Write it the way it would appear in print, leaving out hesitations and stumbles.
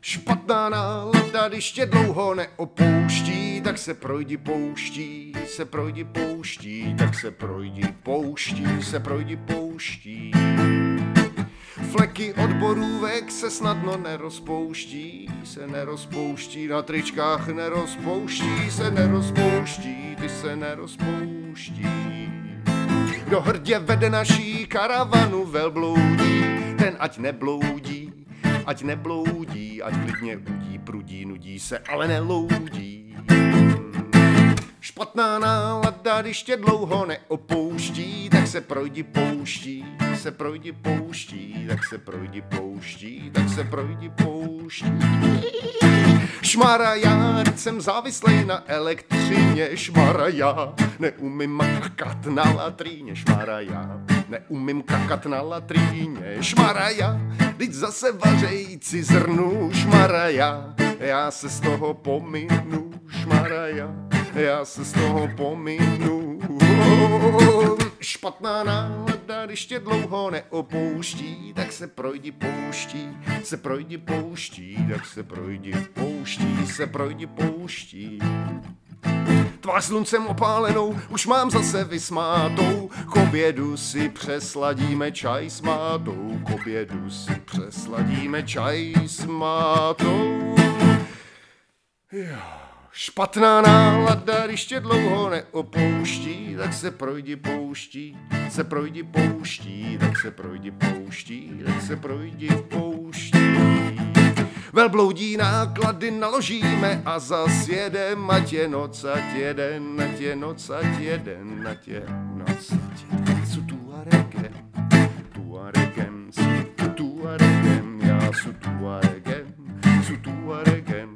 Špatná nálada, když tě dlouho neopouští, tak se projdi pouští, se projdi pouští, tak se projdi pouští, se projdi pouští. Fleky od borůvek se snadno nerozpouští, se nerozpouští, na tričkách nerozpouští, se nerozpouští, ty se nerozpouští. Kdo hrdě vede naší karavanu velbloudí, ten ať nebloudí, ať nebloudí, ať klidně udí, prudí, nudí se, ale neloudí. Špatná nálada, když tě dlouho neopouští, tak se projdi pouští, se projdi pouští, tak se projdi pouští, tak se projdi pouští. Šmaraja, jsem závislej na elektřině, šmaraja, neumím makat na latríně, šmaraja, neumím kakat na latríně, šmaraja, teď zase vařejci zrnu, šmaraja, já se z toho pominu, šmaraja, já se z toho pominu. Špatná nálada, když tě dlouho neopouští, tak se projdi pouští, se projdi pouští, tak se projdi pouští, se projdi pouští. Tvář sluncem opálenou už mám zase vysmátou, k obědu si přesladíme čaj s mátou, k obědu si přesladíme čaj s mátou. Špatná nálada, když tě dlouho neopouští, tak se projdi pouští, se projdi pouští, tak se projdi pouští, tak se projdi pouští. Velbloudí náklady naložíme a zas jedem, ať je noc, ať jeden, ať je noc, ať jeden, ať je noc, ať jeden. Su Tuaregem, Tuaregem, su Tuaregem, já su Tuaregem, su Tuaregem.